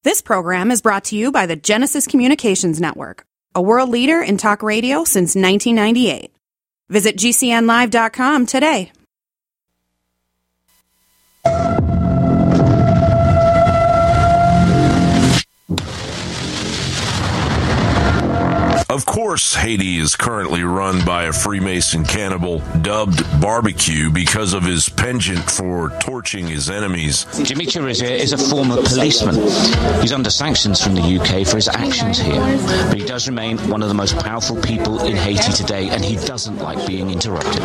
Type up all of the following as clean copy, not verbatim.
This program is brought to you by the Genesis Communications Network, a world leader in talk radio since 1998. Visit GCNlive.com today. Of course, Haiti is currently run by a Freemason cannibal dubbed Barbecue because of his penchant for torching his enemies. Jimmy Chirizier is a former policeman. He's under sanctions from the UK for his actions here, but he does remain one of the most powerful people in Haiti today, and he doesn't like being interrupted.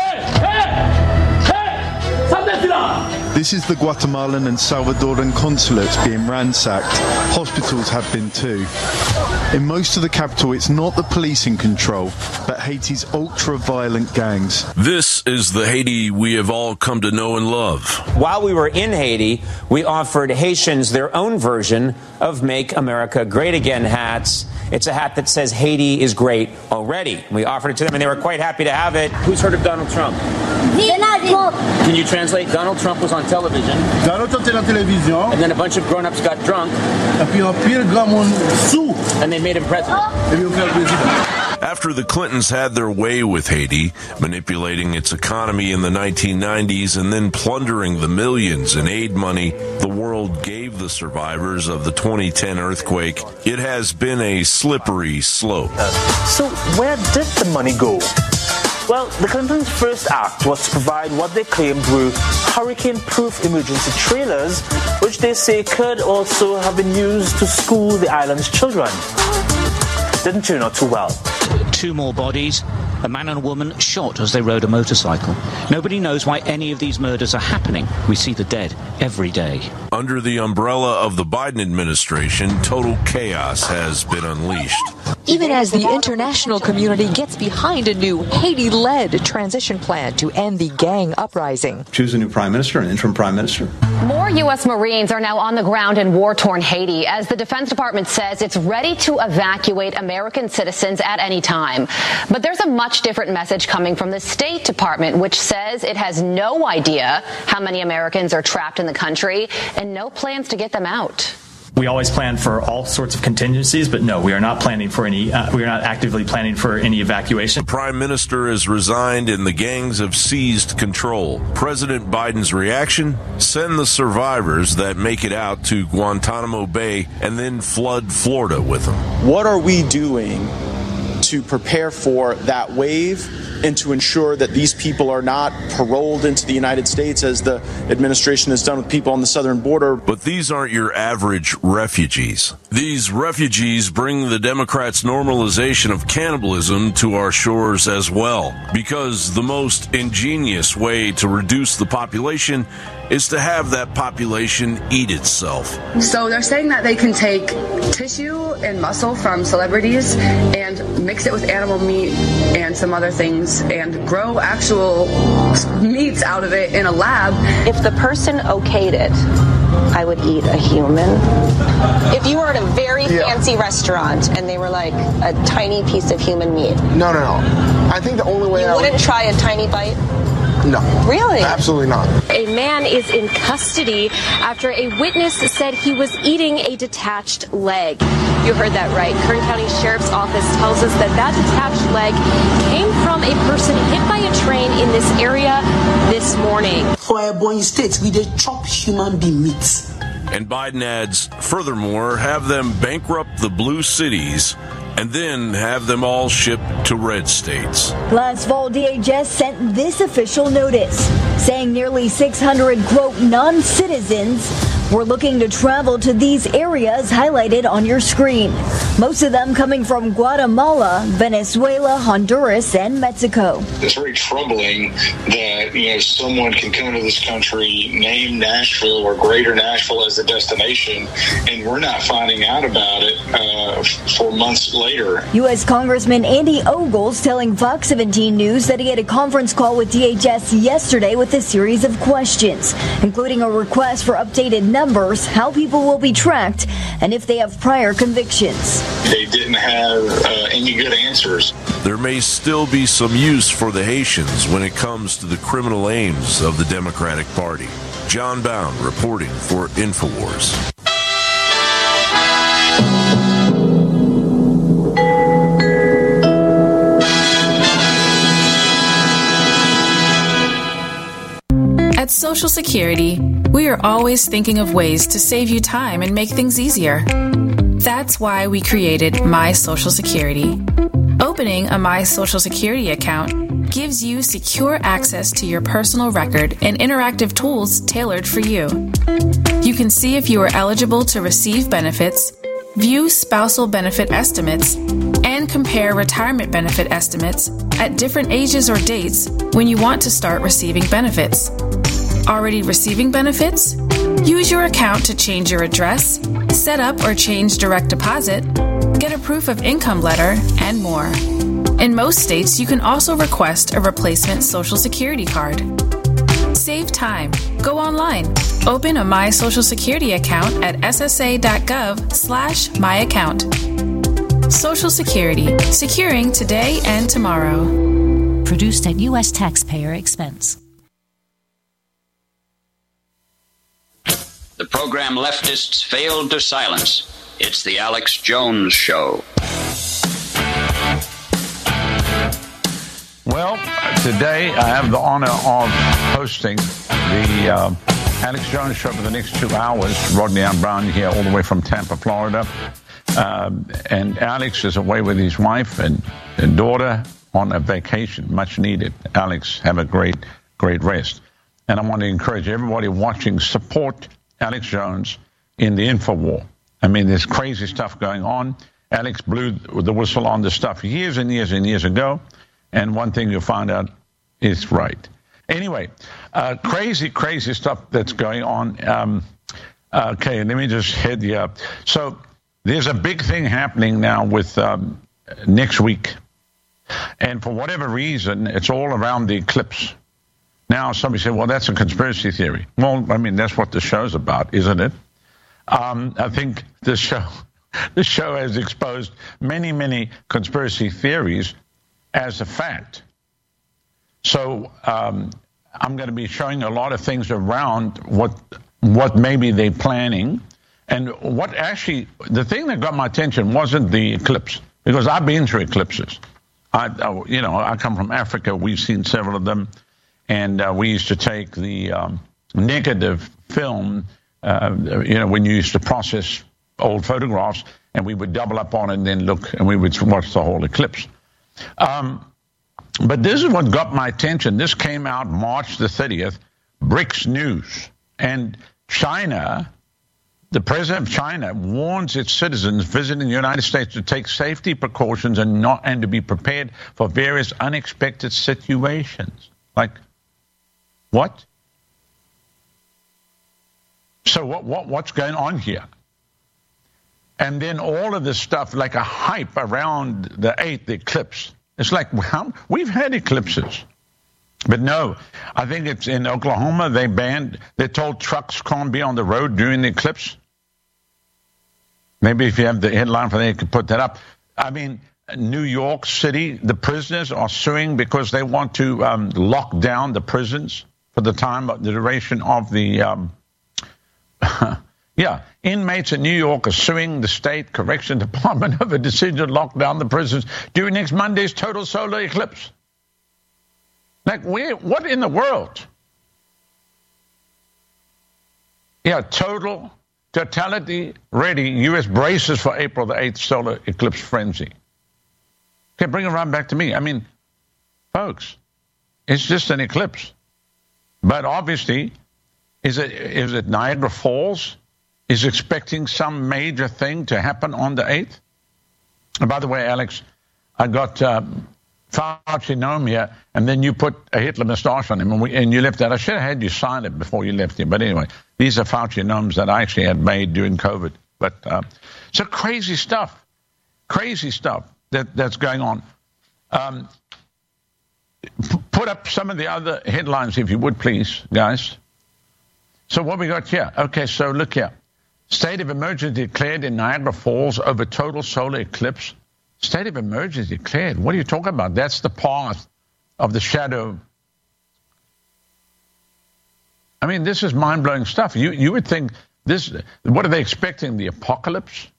This is the Guatemalan and Salvadoran consulates being ransacked. Hospitals have been too. In most of the capital, it's not the police in control, but Haiti's ultra-violent gangs. This is the Haiti we have all come to know and love. While we were in Haiti, we offered Haitians their own version of Make America Great Again hats. It's a hat that says Haiti is great already. We offered it to them, and they were quite happy to have it. Who's heard of Donald Trump? Can you translate? Donald Trump was on television. Donald Trump était en télévision. And then a bunch of grown-ups got drunk. Et puis un pile grand monde sous. And they made him president. After the Clintons had their way with Haiti, manipulating its economy in the 1990s and then plundering the millions in aid money the world gave the survivors of the 2010 earthquake, it has been a slippery slope. So where did the money go? Well, the Clintons' first act was to provide what they claimed were hurricane-proof emergency trailers, which they say could also have been used to school the island's children. Didn't turn out too well. 2 more bodies, a man and a woman shot as they rode a motorcycle. Nobody knows why any of these murders are happening. We see the dead every day. Under the umbrella of the Biden administration, total chaos has been unleashed. Even as the international community gets behind a new Haiti-led transition plan to end the gang uprising. Choose a new prime minister, an interim prime minister. More U.S. Marines are now on the ground in war-torn Haiti as the Defense Department says it's ready to evacuate American citizens at any time. But there's a much different message coming from the State Department, which says it has no idea how many Americans are trapped in the country and no plans to get them out. We always plan for all sorts of contingencies, but no, we are not planning for any. We are not actively planning for any evacuation. The Prime Minister has resigned and the gangs have seized control. President Biden's reaction? Send the survivors that make it out to Guantanamo Bay and then flood Florida with them. What are we doing to prepare for that wave and to ensure that these people are not paroled into the United States as the administration has done with people on the southern border? But these aren't your average refugees. These refugees bring the Democrats' normalization of cannibalism to our shores as well, because the most ingenious way to reduce the population is to have that population eat itself. So they're saying that they can take tissue and muscle from celebrities and mix it with animal meat and some other things and grow actual meats out of it in a lab. If the person okayed it, I would eat a human. If you were at a very fancy restaurant and they were like a tiny piece of human meat. No. I think the only way you wouldn't try a tiny bite? No. Really? Absolutely not. A man is in custody after a witness said he was eating a detached leg. You heard that right. Kern County Sheriff's Office tells us that that detached leg came from a person hit by a train in this area this morning. For Ebonyi State, we did chop human being meat. And Biden adds, furthermore, have them bankrupt the blue cities and then have them all shipped to red states. Last fall, DHS sent this official notice saying nearly 600, quote, non-citizens were looking to travel to these areas highlighted on your screen. Most of them coming from Guatemala, Venezuela, Honduras, and Mexico. It's very troubling that, someone can come to this country, name Nashville or Greater Nashville as a destination, and we're not finding out about it for months later. U.S. Congressman Andy Ogles telling Fox 17 News that he had a conference call with DHS yesterday with a series of questions, including a request for updated numbers, how people will be tracked, and if they have prior convictions. They didn't have any good answers. There may still be some use for the Haitians when it comes to the criminal aims of the Democratic Party. John Bound reporting for InfoWars. Social Security, we are always thinking of ways to save you time and make things easier. That's why we created My Social Security. Opening a My Social Security account gives you secure access to your personal record and interactive tools tailored for you. You can see if you are eligible to receive benefits, view spousal benefit estimates, and compare retirement benefit estimates at different ages or dates when you want to start receiving benefits. Already receiving benefits? Use your account to change your address, set up or change direct deposit, get a proof of income letter, and more. In most states, you can also request a replacement Social Security card. Save time. Go online. Open a My Social Security account at ssa.gov/myaccount. Social Security. Securing today and tomorrow. Produced at U.S. taxpayer expense. The program leftists failed to silence. It's the Alex Jones Show. Well, today I have the honor of hosting the Alex Jones Show for the next 2 hours. Rodney Ann Brown here all the way from Tampa, Florida. And Alex is away with his wife and daughter on a vacation, much needed. Alex, have a great rest. And I want to encourage everybody watching, support Alex Jones in the InfoWar. I mean, there's crazy stuff going on. Alex blew the whistle on this stuff years and years and years ago. And one thing you'll find out is right. Anyway, crazy stuff that's going on. Okay, let me just head you up. So there's a big thing happening now with next week. And for whatever reason, it's all around the eclipse. Now, somebody said, well, that's a conspiracy theory. Well, I mean, that's what the show's about, isn't it? I think the show has exposed many conspiracy theories as a fact. So I'm going to be showing a lot of things around what maybe they're planning. And what actually, the thing that got my attention wasn't the eclipse, because I've been through eclipses. I come from Africa. We've seen several of them. And we used to take the negative film, when you used to process old photographs, and we would double up on it and then look, and we would watch the whole eclipse. But this is what got my attention. This came out March the 30th, BRICS News. And China, the president of China, warns its citizens visiting the United States to take safety precautions and to be prepared for various unexpected situations. Like, what? So what's going on here? And then all of this stuff, like a hype around the 8th eclipse. It's like, well, we've had eclipses. But no, I think it's in Oklahoma, they told trucks can't be on the road during the eclipse. Maybe if you have the headline for that, you could put that up. I mean, New York City, the prisoners are suing because they want to lock down the prisons for the duration of the... Yeah, inmates in New York are suing the state correction department over a decision to lock down the prisons during next Monday's total solar eclipse. Like, what in the world? Yeah, totality ready. U.S. braces for April the 8th solar eclipse frenzy. Okay, bring it right back to me. I mean, folks, it's just an eclipse. But obviously, is it Niagara Falls? Is expecting some major thing to happen on the 8th? And by the way, Alex, I got Fauci Gnome here, and then you put a Hitler moustache on him, and you left that. I should have had you sign it before you left him. But anyway, these are Fauci Gnomes that I actually had made during COVID. But so crazy stuff that's going on. Put up some of the other headlines, if you would, please, guys. So what we got here? Okay, so look here. State of emergency declared in Niagara Falls over total solar eclipse. State of emergency declared. What are you talking about? That's the path of the shadow. I mean, this is mind-blowing stuff. You would think this, what are they expecting, the apocalypse?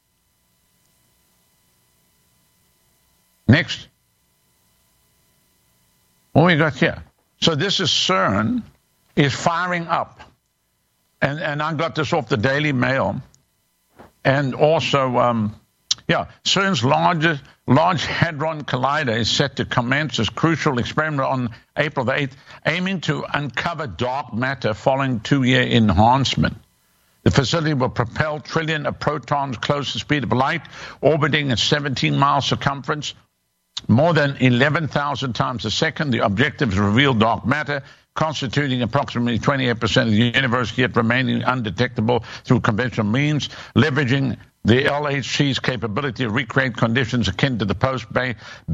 Next. What we got here? So this is CERN is firing up. And I got this off the Daily Mail. And also, CERN's Large Hadron Collider is set to commence its crucial experiment on April the 8th, aiming to uncover dark matter following 2-year enhancement. The facility will propel trillion of protons close to the speed of light, orbiting a 17-mile circumference, more than 11,000 times a second. The objective is to reveal dark matter, constituting approximately 28% of the universe, yet remaining undetectable through conventional means, leveraging the LHC's capability to recreate conditions akin to the post-Big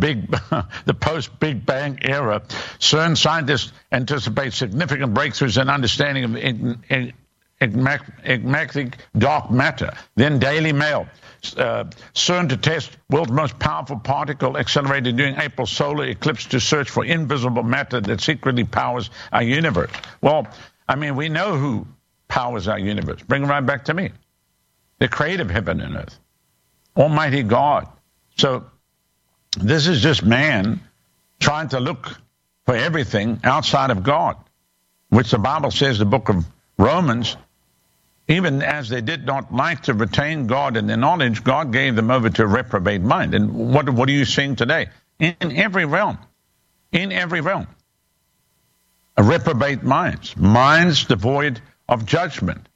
Bang era. CERN scientists anticipate significant breakthroughs in understanding of enigmatic dark matter. Then Daily Mail. CERN to test world's most powerful particle accelerator during April's solar eclipse to search for invisible matter that secretly powers our universe. Well, I mean, we know who powers our universe. Bring it right back to me. The creator of heaven and earth, Almighty God. So this is just man trying to look for everything outside of God, which the Bible says, the book of Romans, even as they did not like to retain God in their knowledge, God gave them over to a reprobate mind. And what are you seeing today? In every realm. A reprobate minds devoid of judgment.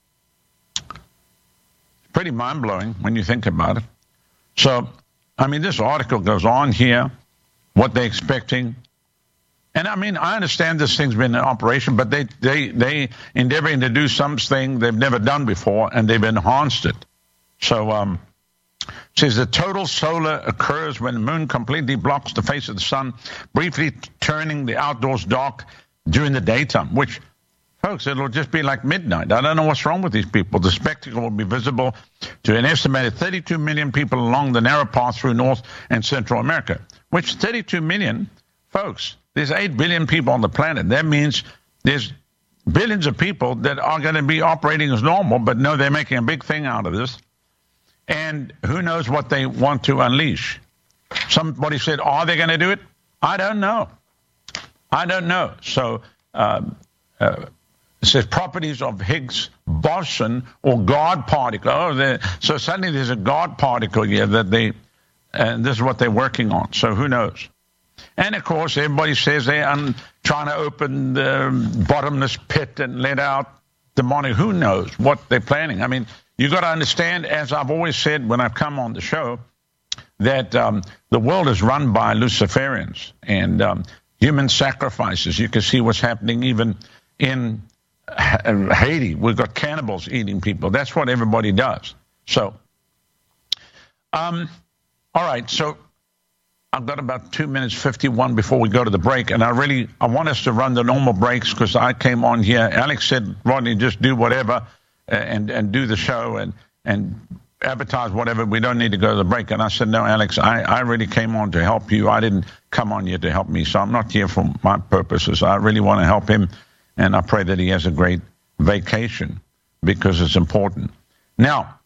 Pretty mind-blowing when you think about it. So, I mean, this article goes on here, what they're expecting. And, I mean, I understand this thing's been in operation, but they endeavoring to do something they've never done before, and they've enhanced it. So, it says the total solar occurs when the moon completely blocks the face of the sun, briefly turning the outdoors dark during the daytime, which, folks, it'll just be like midnight. I don't know what's wrong with these people. The spectacle will be visible to an estimated 32 million people along the narrow path through North and Central America, which 32 million, folks, there's 8 billion people on the planet. That means there's billions of people that are going to be operating as normal, but no, they're making a big thing out of this. And who knows what they want to unleash. Somebody said, are they going to do it? I don't know. So, it says properties of Higgs boson or God particle. So suddenly there's a God particle here and this is what they're working on. So who knows? And of course, everybody says they're trying to open the bottomless pit and let out demonic. Who knows what they're planning? I mean, you got to understand, as I've always said when I've come on the show, that the world is run by Luciferians and human sacrifices. You can see what's happening even in Haiti. We've got cannibals eating people. That's what everybody does. So, all right. So I've got about 2 minutes 51 before we go to the break, and I want us to run the normal breaks because I came on here. Alex said, Rodney, just do whatever and do the show and advertise whatever. We don't need to go to the break. And I said, no, Alex, I really came on to help you. I didn't come on here to help me, so I'm not here for my purposes. I really want to help him. And I pray that he has a great vacation because it's important. Now,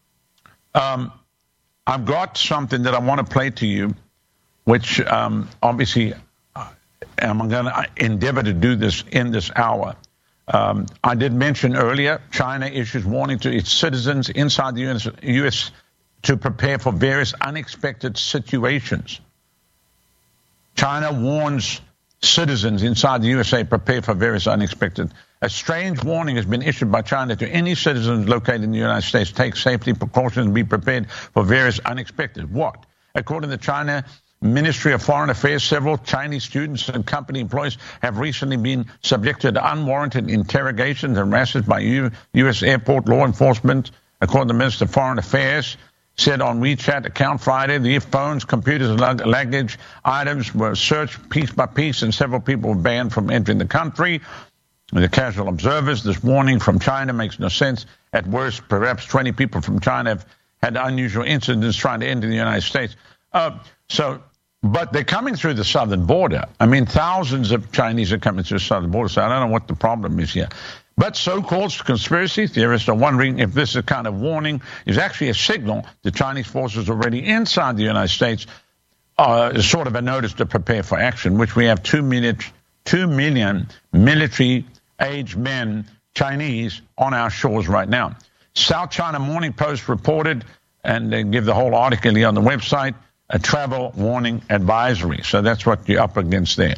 I've got something that I want to play to you, which obviously I'm going to endeavor to do this in this hour. I did mention earlier, China issues warning to its citizens inside the U.S. to prepare for various unexpected situations. China warns citizens inside the USA prepare for various unexpected. A strange warning has been issued by China to any citizens located in the United States. Take safety precautions and be prepared for various unexpected. What? According to China Ministry of Foreign Affairs, several Chinese students and company employees have recently been subjected to unwarranted interrogations and arrests by U.S. airport law enforcement. According to the Minister of Foreign Affairs, said on WeChat account Friday, the phones, computers, and luggage items were searched piece by piece, and several people were banned from entering the country. The casual observers, this warning from China makes no sense. At worst, perhaps 20 people from China have had unusual incidents trying to enter the United States. But they're coming through the southern border. I mean, thousands of Chinese are coming through the southern border, so I don't know what the problem is here. But so-called conspiracy theorists are wondering if this kind of warning is actually a signal the Chinese forces already inside the United States, sort of a notice to prepare for action, which we have 2 million military aged men, Chinese, on our shores right now. South China Morning Post reported, and they give the whole article here on the website, a travel warning advisory. So that's what you're up against there.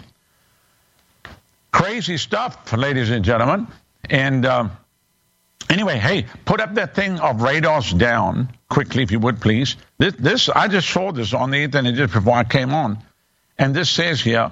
Crazy stuff, ladies and gentlemen. And anyway, hey, put up that thing of radars down quickly, if you would, please. This I just saw this on the internet just before I came on. And this says here,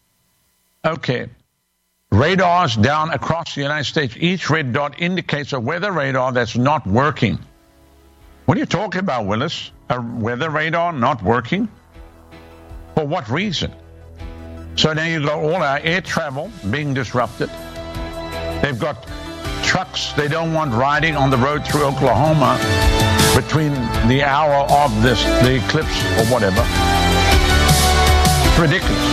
okay, radars down across the United States. Each red dot indicates a weather radar that's not working. What are you talking about, Willis? A weather radar not working? For what reason? So now you've got all our air travel being disrupted. They've got trucks they don't want riding on the road through Oklahoma between the hour of the eclipse or whatever. It's ridiculous.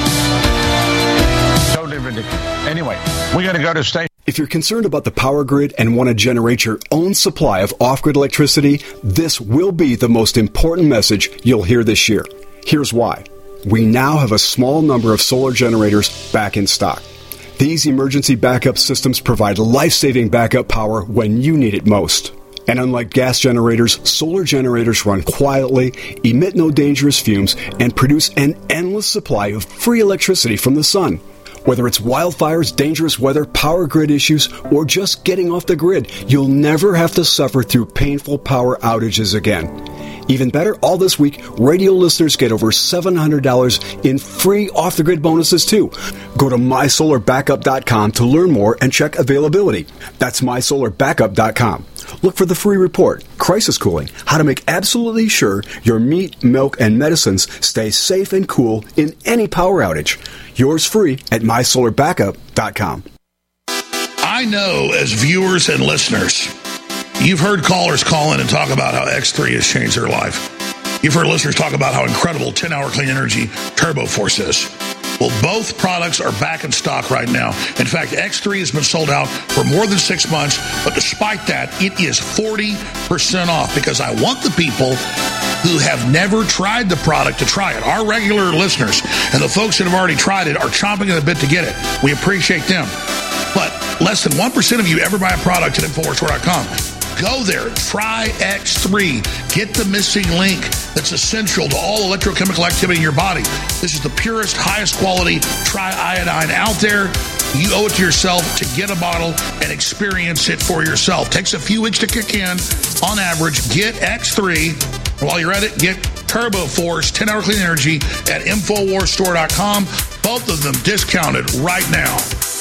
Totally ridiculous. Anyway, we're going to go to station. If you're concerned about the power grid and want to generate your own supply of off-grid electricity, this will be the most important message you'll hear this year. Here's why. We now have a small number of solar generators back in stock. These emergency backup systems provide life-saving backup power when you need it most. And unlike gas generators, solar generators run quietly, emit no dangerous fumes, and produce an endless supply of free electricity from the sun. Whether it's wildfires, dangerous weather, power grid issues, or just getting off the grid, you'll never have to suffer through painful power outages again. Even better, all this week, radio listeners get over $700 in free off-the-grid bonuses, too. Go to MySolarBackup.com to learn more and check availability. That's MySolarBackup.com. Look for the free report, Crisis Cooling, how to make absolutely sure your meat, milk, and medicines stay safe and cool in any power outage. Yours free at MySolarBackup.com. I know as viewers and listeners, you've heard callers call in and talk about how X3 has changed their life. You've heard listeners talk about how incredible 10-hour clean energy Turbo Force is. Well, both products are back in stock right now. In fact, X3 has been sold out for more than 6 months, but despite that, it is 40% off because I want the people who have never tried the product to try it. Our regular listeners and the folks that have already tried it are chomping at the bit to get it. We appreciate them. But less than 1% of you ever buy a product at InfoWarsStore.com. Go there, try X3. Get the missing link that's essential to all electrochemical activity in your body. This is the purest, highest quality triiodine out there. You owe it to yourself to get a bottle and experience it for yourself. Takes a few weeks to kick in. On average, get X3. While you're at it, get Turbo Force 10-hour clean energy at InfoWarsStore.com. Both of them discounted right now.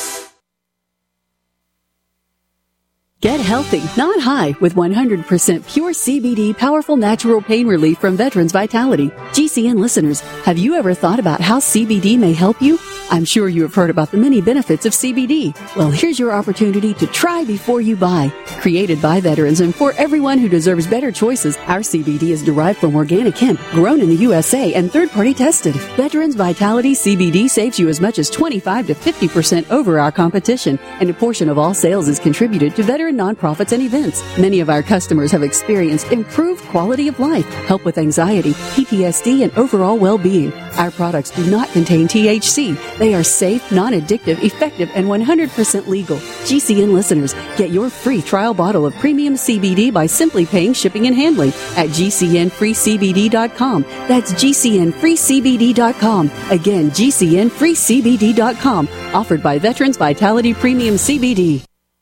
Get healthy, not high, with 100% pure CBD powerful natural pain relief from Veterans Vitality. GCN listeners, have you ever thought about how CBD may help you? I'm sure you have heard about the many benefits of CBD. Well, here's your opportunity to try before you buy. Created by veterans and for everyone who deserves better choices, our CBD is derived from organic hemp, grown in the USA, and third-party tested. Veterans Vitality CBD saves you as much as 25 to 50% over our competition, and a portion of all sales is contributed to veteran nonprofits and events. Many of our customers have experienced improved quality of life, help with anxiety, PTSD, and overall well-being. Our products do not contain THC. They are safe, non-addictive, effective, and 100% legal. GCN listeners, get your free trial bottle of premium CBD by simply paying shipping and handling at GCNFreeCBD.com. That's GCNFreeCBD.com. Again, GCNFreeCBD.com. Offered by Veterans Vitality Premium CBD.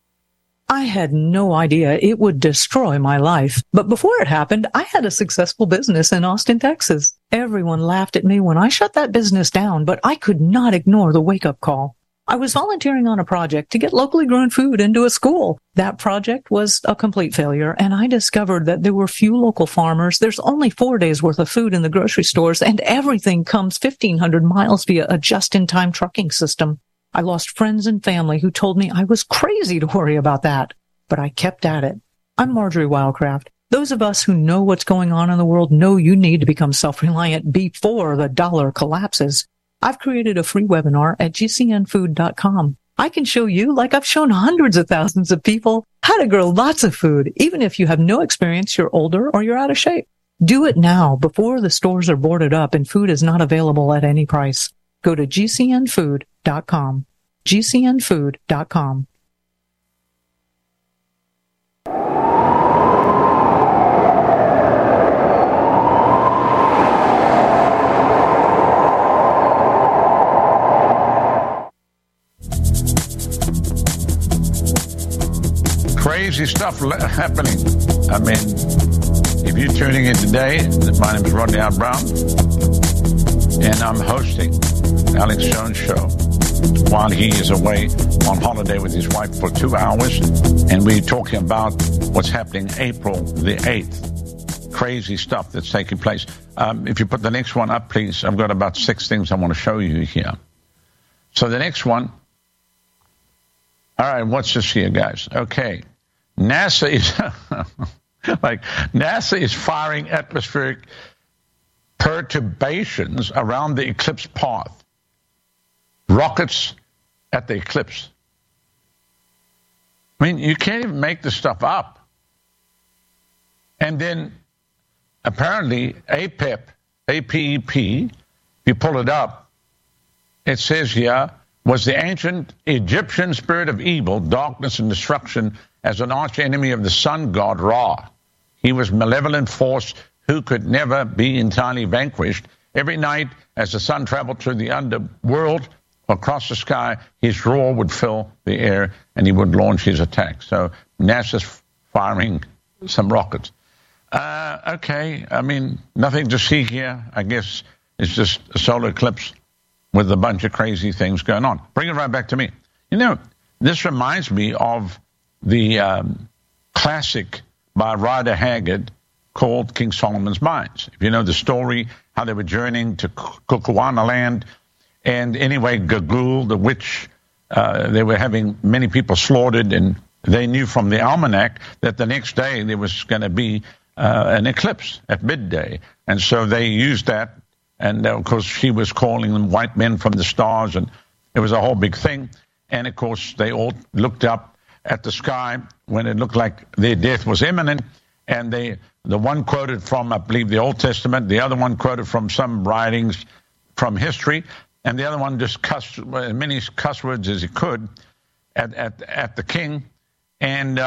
I had no idea it would destroy my life. But before it happened, I had a successful business in Austin, Texas. Everyone laughed at me when I shut that business down, but I could not ignore the wake-up call. I was volunteering on a project to get locally grown food into a school. That project was a complete failure, and I discovered that there were few local farmers. There's only 4 days worth of food in the grocery stores, and everything comes 1,500 miles via a just-in-time trucking system. I lost friends and family who told me I was crazy to worry about that, but I kept at it. I'm Marjorie Wildcraft. Those of us who know what's going on in the world know you need to become self-reliant before the dollar collapses. I've created a free webinar at GCNfood.com. I can show you, like I've shown hundreds of thousands of people, how to grow lots of food, even if you have no experience, you're older, or you're out of shape. Do it now before the stores are boarded up and food is not available at any price. Go to GCNfood.com. GCNfood.com. crazy stuff happening. I mean, if you're tuning in today, my name is Rodney R. Brown, and I'm hosting Alex Jones Show while he is away on holiday with his wife for 2 hours, and we're talking about what's happening April the 8th. Crazy stuff that's taking place. If you put the next one up, please. I've got about 6 things I want to show you here. So the next one. All right, what's this here, guys? Okay. NASA is firing atmospheric perturbations around the eclipse path. Rockets at the eclipse. I mean, you can't even make this stuff up. And then apparently APEP, if you pull it up, it says here, was the ancient Egyptian spirit of evil, darkness, and destruction as an arch enemy of the sun god Ra. He was malevolent force who could never be entirely vanquished. Every night, as the sun traveled through the underworld across the sky, his roar would fill the air, and he would launch his attack. So NASA's firing some rockets. Okay, I mean, nothing to see here. I guess it's just a solar eclipse with a bunch of crazy things going on. Bring it right back to me. You know, this reminds me of the classic by Rider Haggard called King Solomon's Mines. If you know the story, how they were journeying to Kukuana land, and anyway, Gagul, the witch, they were having many people slaughtered, and they knew from the almanac that the next day there was going to be an eclipse at midday. And so they used that. And, of course, she was calling them white men from the stars, and it was a whole big thing. And, of course, they all looked up at the sky when it looked like their death was imminent. And the one quoted from, I believe, the Old Testament, the other one quoted from some writings from history, and the other one just cussed as many cuss words as he could at the king. And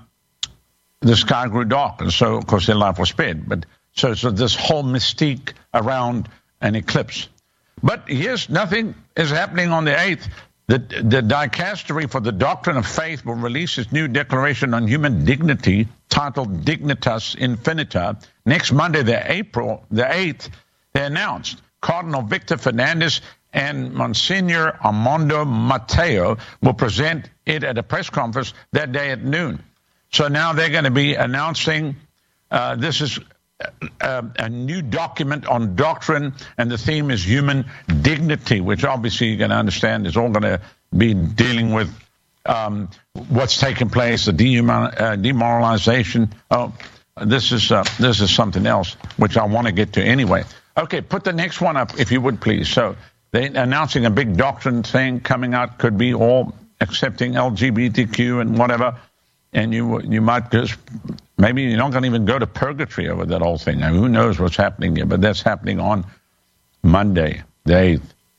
the sky grew dark, and so, of course, their life was spared. But so this whole mystique around an eclipse. But here's nothing is happening on the 8th. The Dicastery for the Doctrine of Faith will release its new declaration on human dignity titled Dignitas Infinita. Next Monday, April the 8th, they announced Cardinal Victor Fernandez and Monsignor Armando Mateo will present it at a press conference that day at noon. So now they're going to be announcing this is a new document on doctrine, and the theme is human dignity, which obviously you're going to understand is all going to be dealing with what's taking place, the demoralization. Oh, this is something else, which I want to get to anyway. Okay, put the next one up, if you would, please. So they're announcing a big doctrine thing coming out, could be all accepting LGBTQ and whatever. And you might just, maybe you're not going to even go to purgatory over that whole thing. Now, who knows what's happening here, but that's happening on Monday, the 8th.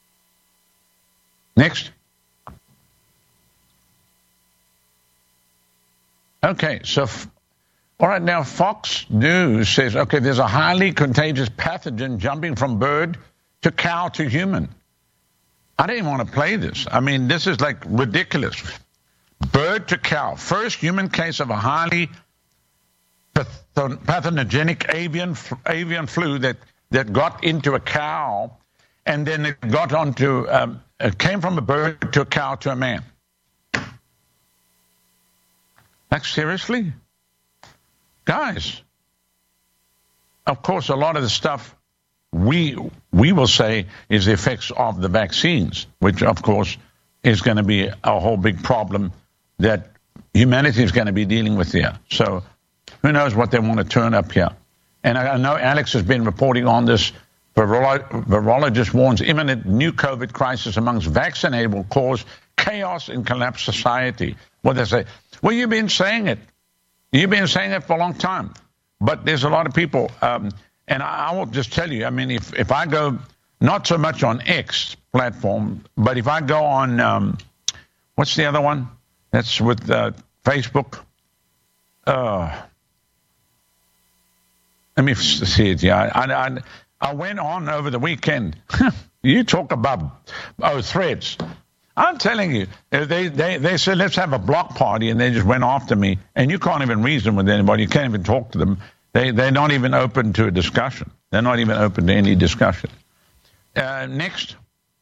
Next. Okay, so, all right, now Fox News says, okay, there's a highly contagious pathogen jumping from bird to cow to human. I didn't want to play this. I mean, this is like ridiculous. Bird to cow. First human case of a highly pathogenic avian flu that got into a cow, and then it got onto, it came from a bird to a cow to a man. Like, seriously? Guys, of course, a lot of the stuff we will say is the effects of the vaccines, which, of course, is going to be a whole big problem that humanity is going to be dealing with here. So who knows what they want to turn up here. And I know Alex has been reporting on this. Virologist warns imminent new COVID crisis amongst vaccinated will cause chaos and collapse society. What they say, well, you've been saying it. You've been saying it for a long time. But there's a lot of people, and I will just tell you, I mean, if I go, not so much on X platform, but if I go on, what's the other one? That's with Facebook. Let me see it. Yeah, I went on over the weekend. You talk about Threads. I'm telling you, they said, let's have a block party, and they just went after me. And you can't even reason with anybody. You can't even talk to them. They're not even open to a discussion. They're not even open to any discussion. Next.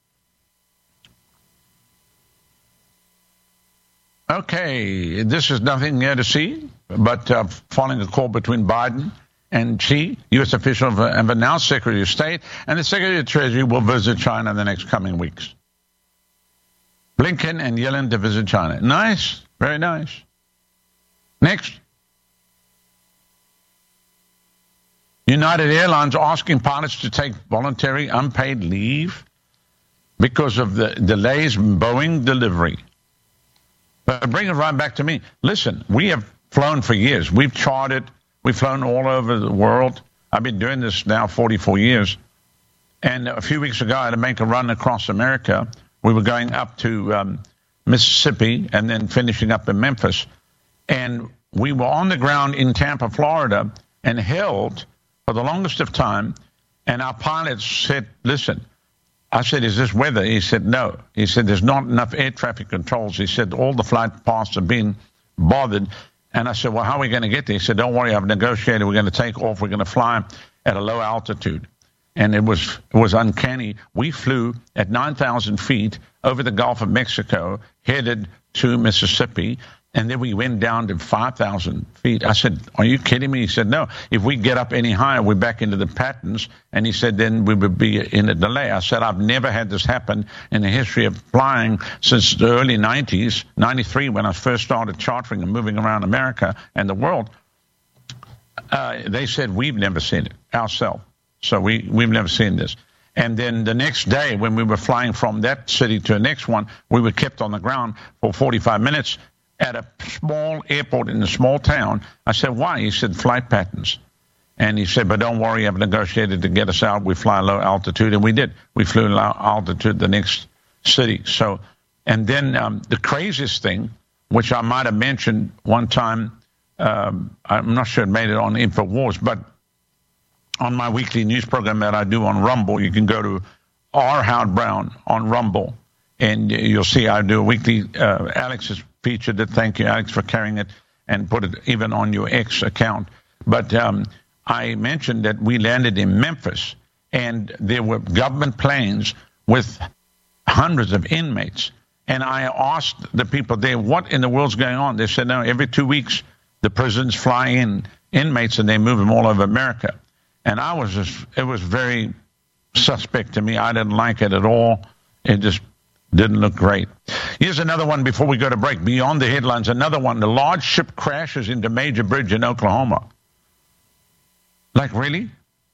Okay, this is nothing here to see, but following a call between Biden and Xi, U.S. officials have announced Secretary of State and the Secretary of Treasury will visit China in the next coming weeks. Blinken and Yellen to visit China. Nice, very nice. Next. United Airlines asking pilots to take voluntary unpaid leave because of the delays in Boeing delivery. But bring it right back to me. Listen, we have flown for years. We've charted. We've flown all over the world. I've been doing this now 44 years. And a few weeks ago, I had to make a run across America. We were going up to Mississippi and then finishing up in Memphis. And we were on the ground in Tampa, Florida, and held for the longest of time. And our pilots said, listen, I said, is this weather? He said, no. He said, there's not enough air traffic controls. He said, all the flight paths have been bothered. And I said, well, how are we going to get there? He said, don't worry, I've negotiated. We're going to take off. We're going to fly at a low altitude. And it was uncanny. We flew at 9,000 feet over the Gulf of Mexico, headed to Mississippi. And then we went down to 5,000 feet. I said, are you kidding me? He said, no. If we get up any higher, we're back into the patterns. And he said, then we would be in a delay. I said, I've never had this happen in the history of flying since the early 90s, 93, when I first started chartering and moving around America and the world. They said, we've never seen it ourselves. So we've never seen this. And then the next day, when we were flying from that city to the next one, we were kept on the ground for 45 minutes. At a small airport in a small town. I said, why? He said, flight patterns. And he said, but don't worry, I've negotiated to get us out. We fly low altitude, and we did. We flew low altitude the next city. So, and then the craziest thing, which I might have mentioned one time, I'm not sure it made it on InfoWars, but on my weekly news program that I do on Rumble, you can go to R. Howard Brown on Rumble, and you'll see I do a weekly, Alex has featured it. Thank you, Alex, for carrying it and put it even on your X account. But I mentioned that we landed in Memphis, and there were government planes with hundreds of inmates. And I asked the people there, what in the world's going on? They said, no, every 2 weeks the prisons fly in inmates and they move them all over America. And it was very suspect to me. I didn't like it at all. It just didn't look great. Here's another one before we go to break. Beyond the headlines, another one. The large ship crashes into major bridge in Oklahoma. Like, really?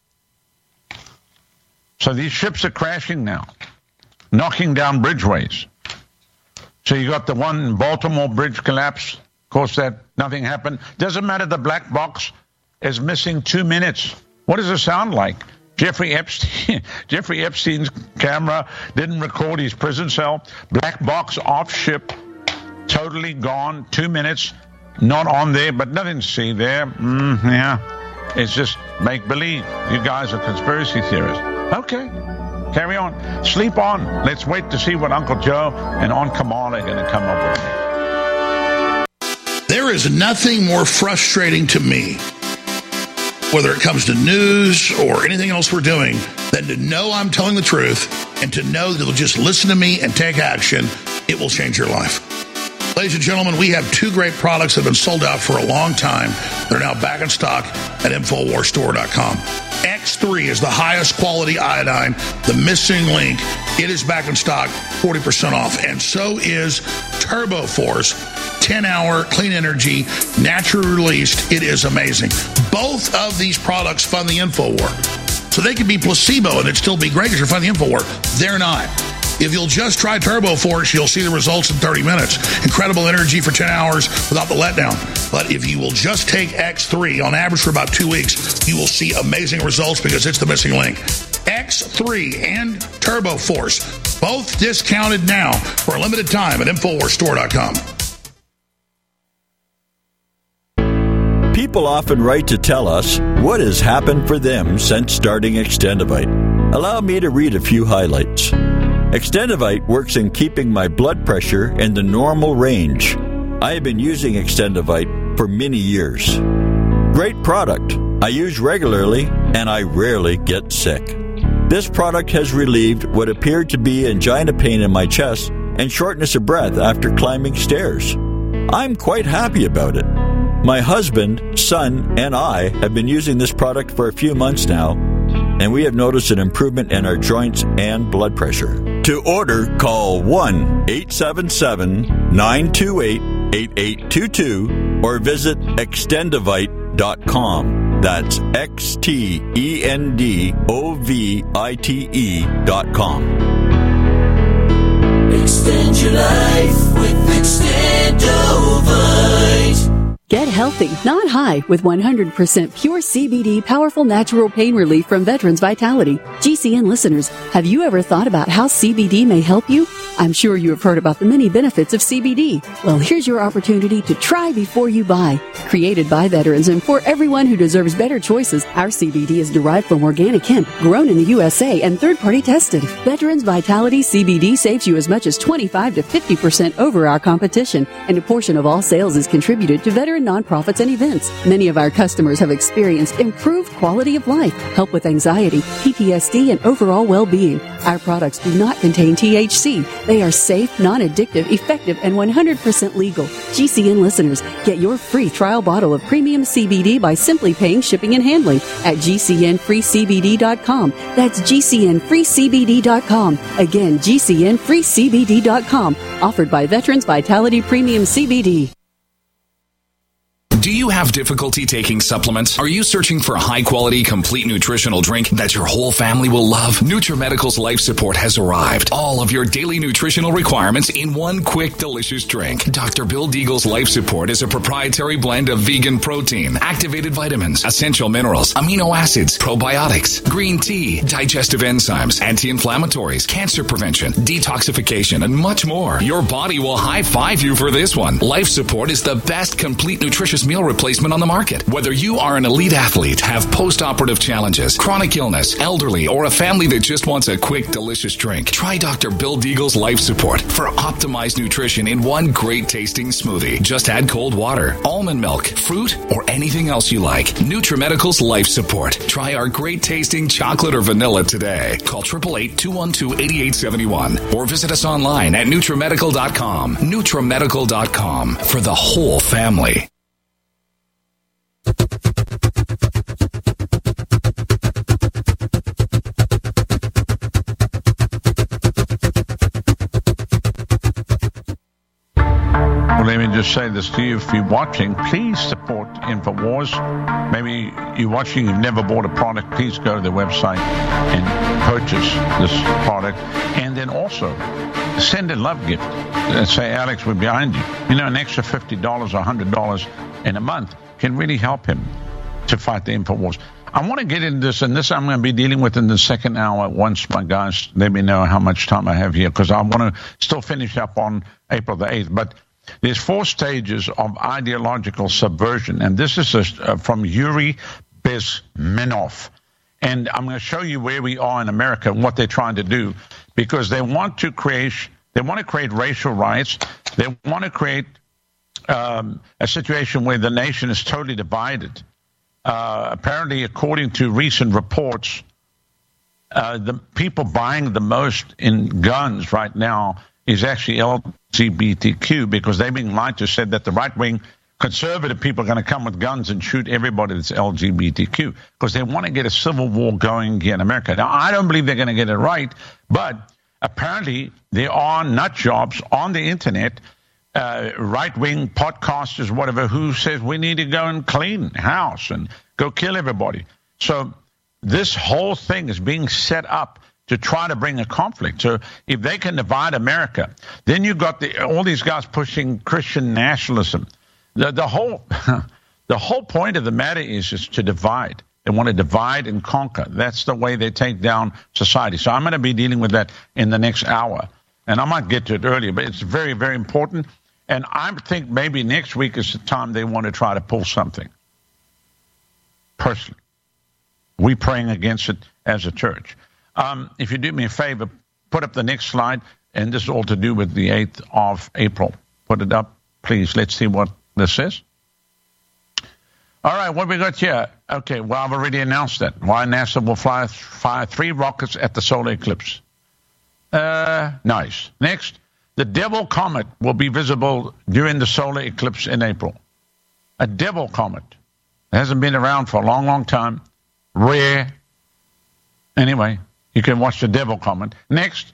So these ships are crashing now, knocking down bridgeways. So you got the one in Baltimore bridge collapse. Of course, that nothing happened. Doesn't matter. The black box is missing 2 minutes. What does it sound like? Jeffrey Epstein's camera didn't record his prison cell. Black box off ship, totally gone. 2 minutes, not on there, but nothing to see there. Yeah, it's just make believe. You guys are conspiracy theorists. Okay, carry on. Sleep on. Let's wait to see what Uncle Joe and Aunt Kamala are going to come up with. There is nothing more frustrating to me, whether it comes to news or anything else we're doing, than to know I'm telling the truth and to know that you'll just listen to me and take action. It will change your life. Ladies and gentlemen, we have 2 great products that have been sold out for a long time. They're now back in stock at InfoWarsStore.com. X3 is the highest quality iodine, the missing link. It is back in stock, 40% off. And so is Turbo Force, 10-hour clean energy, naturally released. It is amazing. Both of these products fund the InfoWar. So they could be placebo and it'd still be great because you're funding the InfoWar. They're not. If you'll just try Turbo Force, you'll see the results in 30 minutes. Incredible energy for 10 hours without the letdown. But if you will just take X3 on average for about 2 weeks, you will see amazing results because it's the missing link. X3 and Turbo Force, both discounted now for a limited time at InfoWarsStore.com. People often write to tell us what has happened for them since starting Extendivite. Allow me to read a few highlights. Extendivite works in keeping my blood pressure in the normal range. I have been using Extendivite for many years. Great product. I use regularly, and I rarely get sick. This product has relieved what appeared to be angina pain in my chest and shortness of breath after climbing stairs. I'm quite happy about it. My husband, son, and I have been using this product for a few months now, and we have noticed an improvement in our joints and blood pressure. To order, call 1-877-928-8822 or visit extendivite.com. That's XTENDOVITE.com. Extend your life with Extendovite. Get healthy, not high, with 100% pure CBD powerful natural pain relief from Veterans Vitality. GCN listeners, have you ever thought about how CBD may help you? I'm sure you have heard about the many benefits of CBD. Well, here's your opportunity to try before you buy. Created by veterans and for everyone who deserves better choices, our CBD is derived from organic hemp, grown in the USA and third-party tested. Veterans Vitality CBD saves you as much as 25 to 50% over our competition, and a portion of all sales is contributed to veteran nonprofits and events. Many of our customers have experienced improved quality of life, help with anxiety, PTSD, and overall well-being. Our products do not contain THC. They are safe, non-addictive, effective, and 100% legal. GCN listeners, get your free trial bottle of premium CBD by simply paying shipping and handling at GCNFreeCBD.com. That's GCNFreeCBD.com. Again, GCNFreeCBD.com. Offered by Veterans Vitality Premium CBD. Do you have difficulty taking supplements? Are you searching for a high-quality, complete nutritional drink that your whole family will love? NutriMedical's Life Support has arrived. All of your daily nutritional requirements in one quick, delicious drink. Dr. Bill Deagle's Life Support is a proprietary blend of vegan protein, activated vitamins, essential minerals, amino acids, probiotics, green tea, digestive enzymes, anti-inflammatories, cancer prevention, detoxification, and much more. Your body will high-five you for this one. Life Support is the best complete nutritious meal replacement on the market. Whether you are an elite athlete, have post-operative challenges, chronic illness, elderly, or a family that just wants a quick, delicious drink, try Dr. Bill Deagle's Life Support for optimized nutrition in one great-tasting smoothie. Just add cold water, almond milk, fruit, or anything else you like. NutriMedical's Life Support. Try our great-tasting chocolate or vanilla today. Call 888-212-8871 or visit us online at NutriMedical.com. NutriMedical.com for the whole family. Well, let me just say this to you. If you're watching, please support InfoWars. Maybe you're watching, you've never bought a product, please go to the website and purchase this product. And then also, send a love gift. Say, Alex, we're behind you. You know, an extra $50 or $100 in a month can really help him to fight the InfoWars. I want to get into this, and this I'm going to be dealing with in the second hour once my guys let me know how much time I have here, because I want to still finish up on April the 8th. But there's 4 stages of ideological subversion, and this is from Yuri Bezmenov. And I'm going to show you where we are in America and what they're trying to do, because they want to create racial riots. They want to create a situation where the nation is totally divided. Apparently, according to recent reports, the people buying the most in guns right now is actually LGBTQ, because they're being lied to, said that the right-wing conservative people are going to come with guns and shoot everybody that's LGBTQ, because they want to get a civil war going here in America. Now, I don't believe they're going to get it right, but apparently there are nut jobs on the internet, right-wing podcasters, whatever, who says we need to go and clean house and go kill everybody. So this whole thing is being set up to try to bring a conflict. So if they can divide America, then you've got all these guys pushing Christian nationalism. The whole point of the matter is to divide. They want to divide and conquer. That's the way they take down society. So I'm going to be dealing with that in the next hour. And I might get to it earlier, but it's very, very important. And I think maybe next week is the time they want to try to pull something. Personally, we're praying against it as a church. If you do me a favor, Put up the next slide, and this is all to do with the 8th of April. Put it up, please. Let's see what this says. All right, what we got here? Okay, well, I've already announced that. Why NASA will fire 3 rockets at the solar eclipse. Nice. Next, the Devil Comet will be visible during the solar eclipse in April. A Devil Comet. It hasn't been around for a long, long time. Rare. Anyway, you can watch the Devil Comet. Next,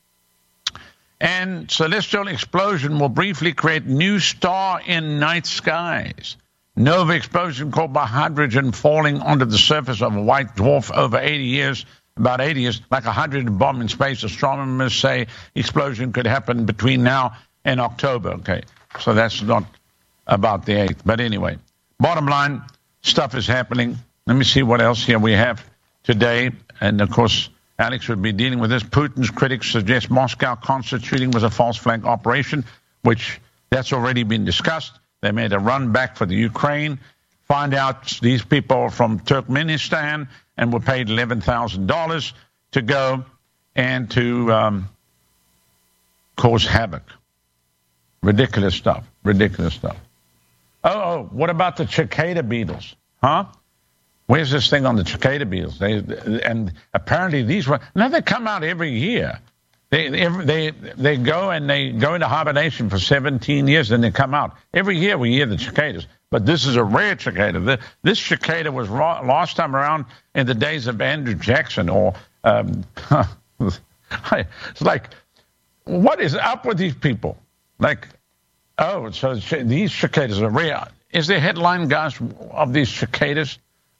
and celestial explosion will briefly create new star in night skies. Nova explosion caused by hydrogen falling onto the surface of a white dwarf over 80 years, about 80 years, like a hydrogen bomb in space. Astronomers say explosion could happen between now and October. Okay, so that's not about the 8th. But anyway, bottom line, stuff is happening. Let me see what else here we have today. And, of course, Alex would be dealing with this. Putin's critics suggest Moscow concert shooting was a false flag operation, which that's already been discussed. They made a run back for the Ukraine. Find out these people are from Turkmenistan and were paid $11,000 to go and to cause havoc. Ridiculous stuff. Ridiculous stuff. Oh, what about the cicada beetles? Huh? Where's this thing on the cicada beetles? And apparently these were... Now, they come out every year. They go and they go into hibernation for 17 years, and they come out. Every year we hear the cicadas. But this is a rare cicada. This cicada was last time around in the days of Andrew Jackson. Or it's like, what is up with these people? Like, oh, so these cicadas are rare. Is there headline, guys, of these cicadas?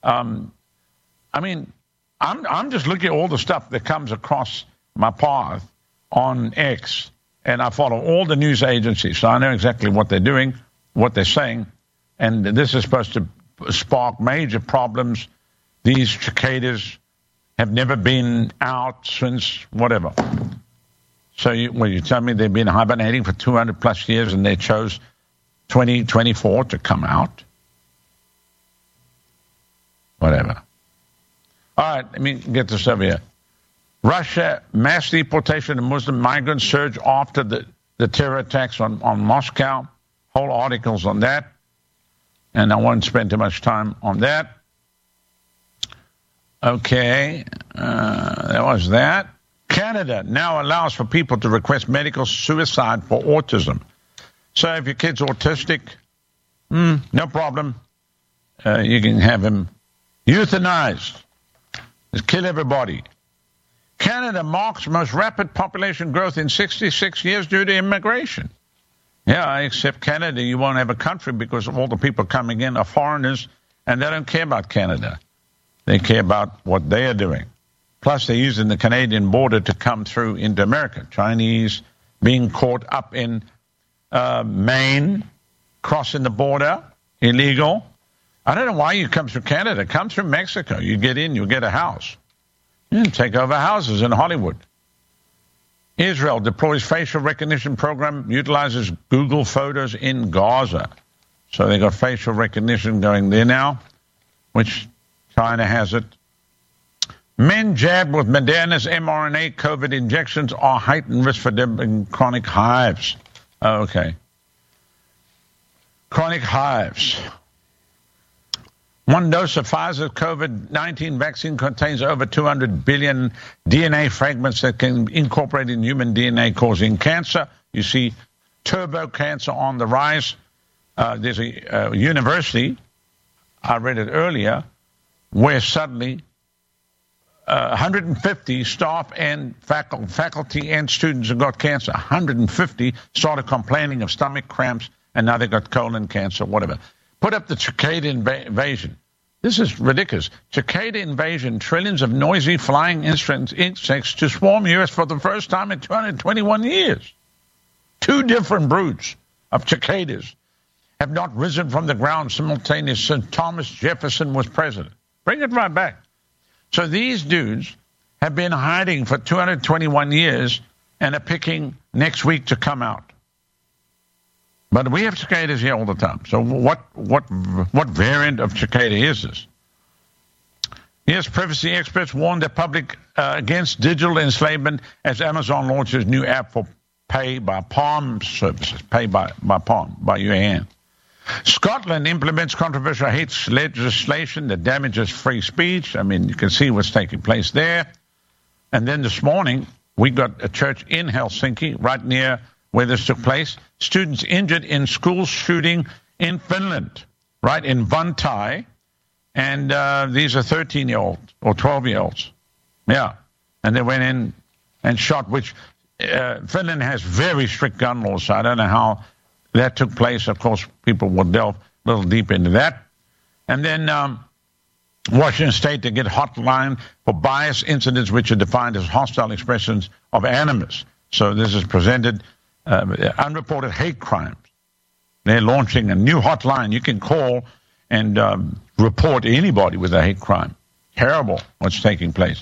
I mean, I'm just looking at all the stuff that comes across my path on X, and I follow all the news agencies, so I know exactly what they're doing, what they're saying, and this is supposed to spark major problems. These cicadas have never been out since whatever. So you tell me they've been hibernating for 200 plus years and they chose 2024 to come out? Whatever. All right, let me get this over here. Russia, mass deportation of Muslim migrants surge after the terror attacks on Moscow. Whole articles on that. And I won't spend too much time on that. Okay, that was that. Canada now allows for people to request medical suicide for autism. So if your kid's autistic, no problem. You can have him euthanized. Just kill everybody. Canada marks most rapid population growth in 66 years due to immigration. Yeah, except Canada, you won't have a country because all the people coming in are foreigners, and they don't care about Canada. They care about what they are doing. Plus, they're using the Canadian border to come through into America. Chinese being caught up in Maine, crossing the border, illegal. I don't know why you come through Canada. Come through Mexico. You get in, you get a house. You take over houses in Hollywood. Israel deploys facial recognition program, utilizes Google Photos in Gaza. So they got facial recognition going there now, which China has it. Men jabbed with Moderna's mRNA COVID injections are heightened risk for developing chronic hives. Okay. Chronic hives. One dose of Pfizer's COVID-19 vaccine contains over 200 billion DNA fragments that can incorporate in human DNA, causing cancer. You see turbo cancer on the rise. There's a university, I read it earlier, where suddenly 150 staff and faculty and students who got cancer, 150 started complaining of stomach cramps, and now they got colon cancer, whatever. Put up the cicada invasion. This is ridiculous. Cicada invasion, trillions of noisy flying insects to swarm U.S. for the first time in 221 years. 2 different broods of cicadas have not risen from the ground simultaneously since Thomas Jefferson was president. Bring it right back. So these dudes have been hiding for 221 years and are picking next week to come out. But we have cicadas here all the time. So what variant of cicada is this? Yes, privacy experts warn the public against digital enslavement as Amazon launches new app for Pay by Palm services. Pay by Palm, by your hand. Scotland implements controversial hate legislation that damages free speech. I mean, you can see what's taking place there. And then this morning, we got a church in Helsinki, right near where this took place. Students injured in school shooting in Finland, right in Vantaa. And these are 13-year-olds or 12-year-olds. Yeah. And they went in and shot, which Finland has very strict gun laws. So I don't know how that took place. Of course, people will delve a little deep into that. And then Washington State to get hotline for bias incidents, which are defined as hostile expressions of animus. So this is presented unreported hate crimes. They're launching a new hotline. You can call and report anybody with a hate crime. Terrible what's taking place.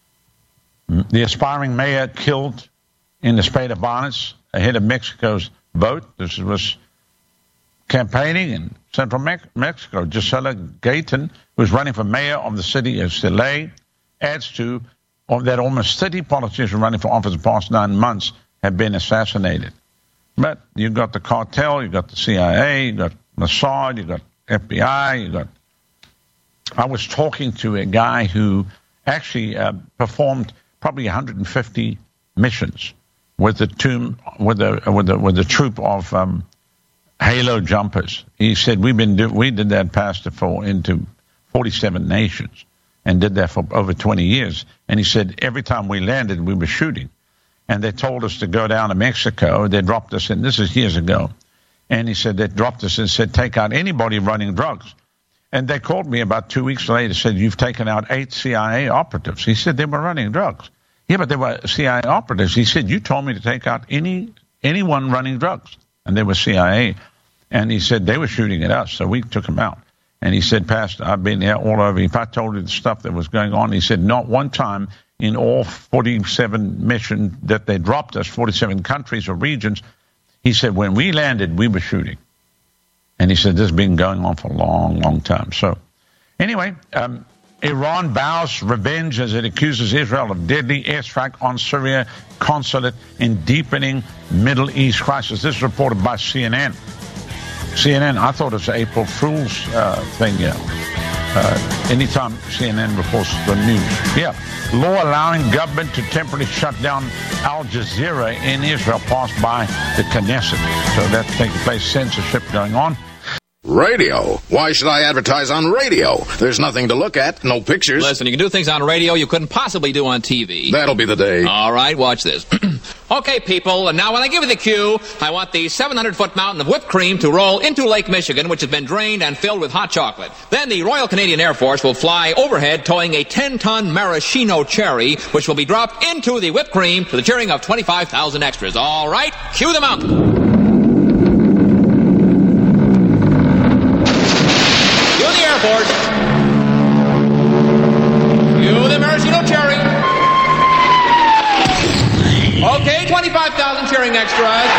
The aspiring mayor killed in the spate of violence ahead of Mexico's vote. This was campaigning in central Mexico. Gisela Gayton, who's running for mayor of the city of Chile, adds to that almost 30 politicians running for office in the past 9 months have been assassinated. But you've got the cartel, you've got the CIA, you've got Mossad, you've got FBI, I was talking to a guy who actually performed probably 150 missions with the troop of Halo jumpers. He said we did that, Pastor, into 47 nations and did that for over 20 years. And he said every time we landed, we were shooting. And they told us to go down to Mexico. They dropped us in. This is years ago. And he said they dropped us and said, take out anybody running drugs. And they called me about 2 weeks later, said, you've taken out 8 CIA operatives. He said they were running drugs. Yeah, but they were CIA operatives. He said, you told me to take out anyone running drugs. And they were CIA. And he said they were shooting at us, so we took them out. And he said, Pastor, I've been there all over. If I told you the stuff that was going on, he said, not one time in all 47 missions that they dropped us, 47 countries or regions, he said, when we landed, we were shooting. And he said, this has been going on for a long, long time. So anyway, Iran vows revenge as it accuses Israel of deadly airstrike on Syria consulate in deepening Middle East crisis. This is reported by CNN. CNN, I thought it was an April Fool's thing, anytime CNN reports the news. Yeah. Law allowing government to temporarily shut down Al Jazeera in Israel passed by the Knesset. So that's taking place, censorship going on. Radio? Why should I advertise on radio? There's nothing to look at, no pictures. Listen, you can do things on radio you couldn't possibly do on TV. That'll be the day. All right, watch this. Okay, people, and now when I give you the cue, I want the 700-foot mountain of whipped cream to roll into Lake Michigan, which has been drained and filled with hot chocolate. Then the Royal Canadian Air Force will fly overhead towing a 10-ton maraschino cherry, which will be dropped into the whipped cream to the cheering of 25,000 extras. All right, cue the mountain. Force. Cue the maraschino cherry. Okay, 25,000 cheering extras.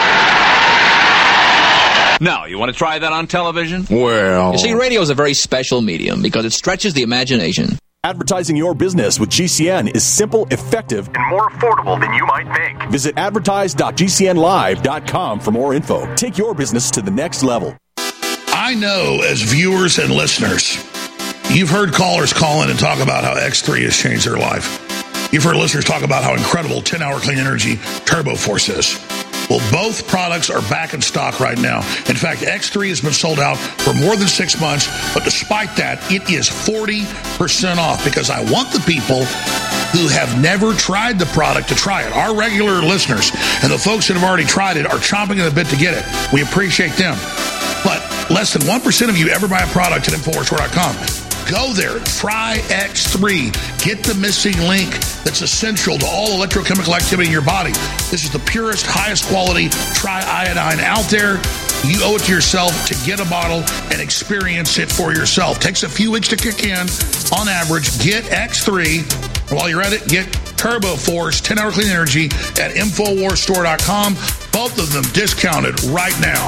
Now, you want to try that on television? Well... You see, radio is a very special medium because it stretches the imagination. Advertising your business with GCN is simple, effective, and more affordable than you might think. Visit advertise.gcnlive.com for more info. Take your business to the next level. I know as viewers and listeners, you've heard callers call in and talk about how X3 has changed their life. You've heard listeners talk about how incredible 10-hour clean energy Turbo Force is. Well, both products are back in stock right now. In fact, X3 has been sold out for more than 6 months, but despite that, it is 40% off because I want the people who have never tried the product to try it. Our regular listeners and the folks that have already tried it are chomping at the bit to get it. We appreciate them. But less than 1% of you ever buy a product at InfoWarsStore.com. Go there, try X3. Get the missing link that's essential to all electrochemical activity in your body. This is the purest, highest quality triiodine out there. You owe it to yourself to get a bottle and experience it for yourself. Takes a few weeks to kick in. On average, get X3. While you're at it, get Turbo Force 10-hour clean energy at InfoWarsStore.com. Both of them discounted right now.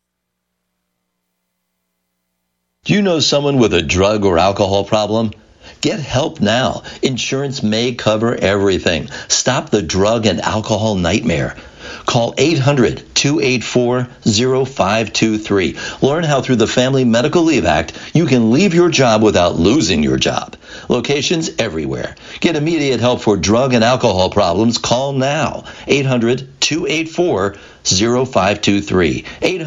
Do you know someone with a drug or alcohol problem? Get help now. Insurance may cover everything. Stop the drug and alcohol nightmare. Call 800-284-0523. Learn how through the Family Medical Leave Act, you can leave your job without losing your job. Locations everywhere. Get immediate help for drug and alcohol problems. Call now. 800-284-0523.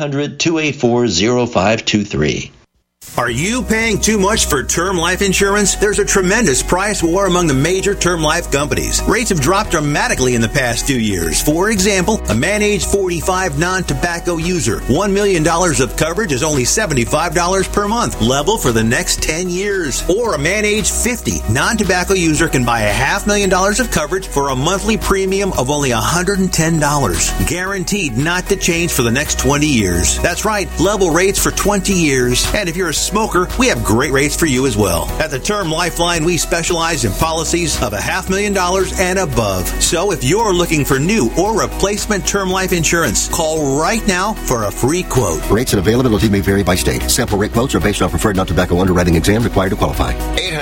800-284-0523. Are you paying too much for term life insurance? There's a tremendous price war among the major term life companies. Rates have dropped dramatically in the past 2 years. For example, a man age 45 non-tobacco user, $1 million of coverage is only $75 per month, level for the next 10 years. Or a man age 50 non-tobacco user can buy $500,000 of coverage for a monthly premium of only $110, guaranteed not to change for the next 20 years. That's right, level rates for 20 years. And if you're a smoker, we have great rates for you as well. At the Term Lifeline, we specialize in policies of $500,000 and above. So if you're looking for new or replacement term life insurance, call right now for a free quote. Rates and availability may vary by state. Sample rate quotes are based on preferred non-tobacco underwriting exam required to qualify.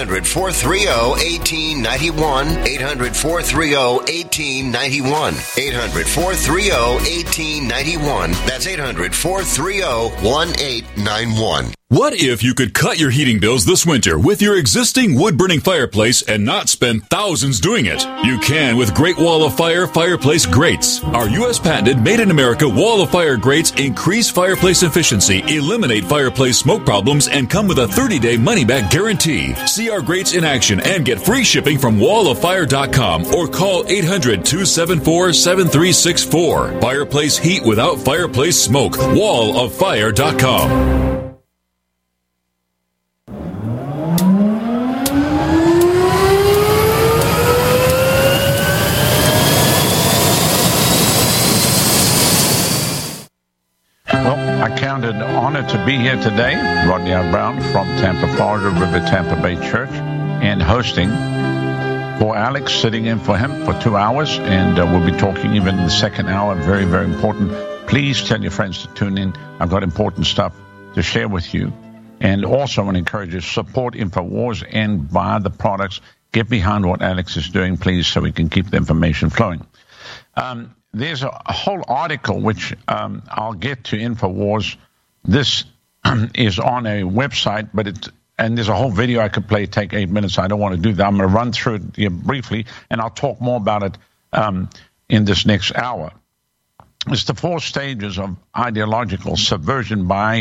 800-430-1891. 800-430-1891. 800-430-1891. That's 800-430-1891. What if you could cut your heating bills this winter with your existing wood-burning fireplace and not spend thousands doing it? You can with Great Wall of Fire fireplace grates. Our U.S. patented made-in-America Wall of Fire grates increase fireplace efficiency, eliminate fireplace smoke problems, and come with a 30-day money-back guarantee. See our grates in action and get free shipping from walloffire.com or call 800-274-7364. Fireplace heat without fireplace smoke. walloffire.com. I count it an honor to be here today. Rodney R. Brown from Tampa, Florida, River Tampa Bay Church, and hosting for Alex, sitting in for him for 2 hours, and we'll be talking even in the second hour. Very, very important. Please tell your friends to tune in. I've got important stuff to share with you. And also I want to encourage you to support InfoWars and buy the products. Get behind what Alex is doing, please, so we can keep the information flowing. There's a whole article which I'll get to InfoWars. This is on a website, and there's a whole video I could play, take 8 minutes. I don't want to do that. I'm going to run through it here briefly, and I'll talk more about it in this next hour. It's the 4 stages of ideological subversion by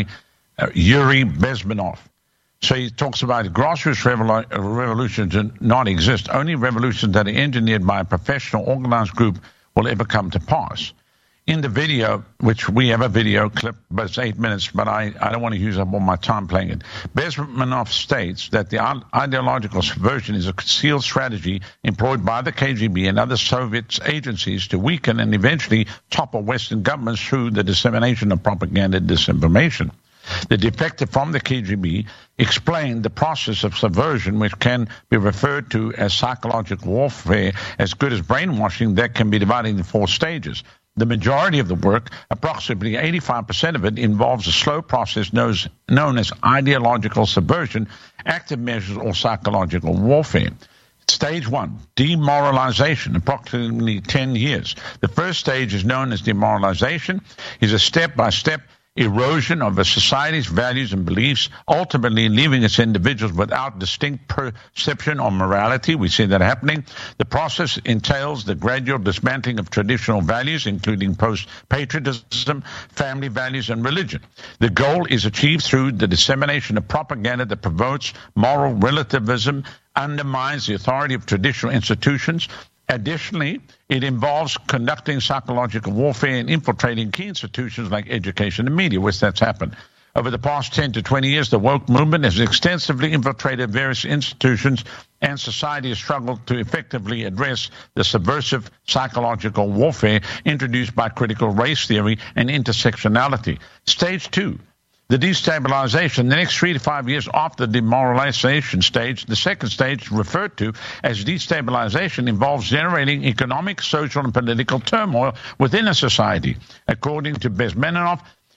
Yuri Bezmenov. So he talks about grassroots revolutions do not exist. Only revolutions that are engineered by a professional organized group will ever come to pass. In the video, which we have a video clip, but it's 8 minutes, but I don't want to use up all my time playing it. Bezmenov states that the ideological subversion is a concealed strategy employed by the KGB and other Soviet agencies to weaken and eventually topple Western governments through the dissemination of propaganda and disinformation. The defector from the KGB explained the process of subversion, which can be referred to as psychological warfare, as good as brainwashing, that can be divided into 4 stages. The majority of the work, approximately 85% of it, involves a slow process known as ideological subversion, active measures, or psychological warfare. Stage 1, demoralization, approximately 10 years. The first stage is known as demoralization, is a step-by-step erosion of a society's values and beliefs, ultimately leaving its individuals without distinct perception or morality. We see that happening. The process entails the gradual dismantling of traditional values, including post-patriotism, family values, and religion. The goal is achieved through the dissemination of propaganda that promotes moral relativism, undermines the authority of traditional institutions. Additionally, it involves conducting psychological warfare and infiltrating key institutions like education and media, which that's happened. Over the past 10 to 20 years, the woke movement has extensively infiltrated various institutions, and society has struggled to effectively address the subversive psychological warfare introduced by critical race theory and intersectionality. Stage 2. The destabilization, the next 3 to 5 years after the demoralization stage, the second stage referred to as destabilization, involves generating economic, social, and political turmoil within a society. According to Bezmenov,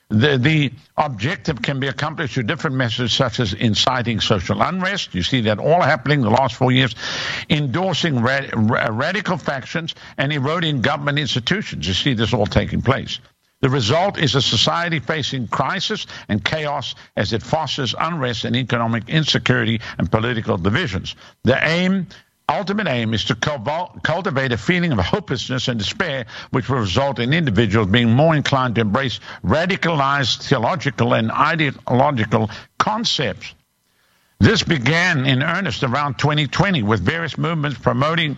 The objective can be accomplished through different methods, such as inciting social unrest. You see that all happening the last 4 years. Endorsing radical factions and eroding government institutions. You see this all taking place. The result is a society facing crisis and chaos as it fosters unrest and economic insecurity and political divisions. The ultimate aim is to cultivate a feeling of hopelessness and despair, which will result in individuals being more inclined to embrace radicalized theological and ideological concepts. This began in earnest around 2020 with various movements promoting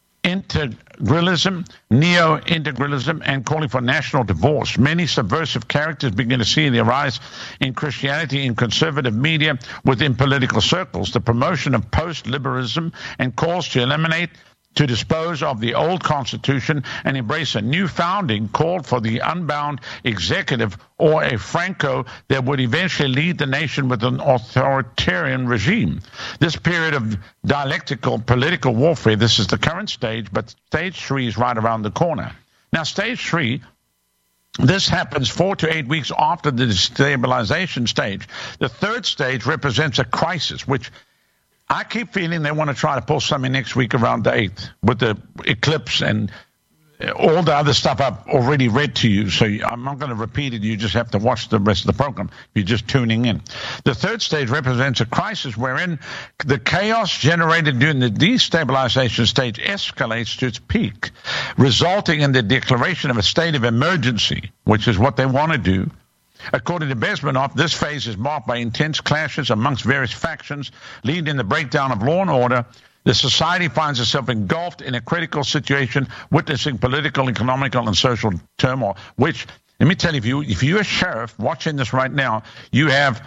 integralism, neo-integralism, and calling for national divorce. Many subversive characters begin to see the rise in Christianity in conservative media within political circles, the promotion of post-liberalism and calls to dispose of the old constitution and embrace a new founding called for the unbound executive or a Franco that would eventually lead the nation with an authoritarian regime. This period of dialectical political warfare, this is the current stage, but stage 3 is right around the corner. Now, stage 3, this happens 4 to 8 weeks after the destabilization stage. The third stage represents a crisis, which I keep feeling they want to try to pull something next week around the 8th with the eclipse and all the other stuff I've already read to you. So I'm not going to repeat it. You just have to watch the rest of the program if you're just tuning in. The third stage represents a crisis wherein the chaos generated during the destabilization stage escalates to its peak, resulting in the declaration of a state of emergency, which is what they want to do. According to Bezmenov, this phase is marked by intense clashes amongst various factions, leading to the breakdown of law and order. The society finds itself engulfed in a critical situation, witnessing political, economical, and social turmoil, which, let me tell you, if you're a sheriff watching this right now, you have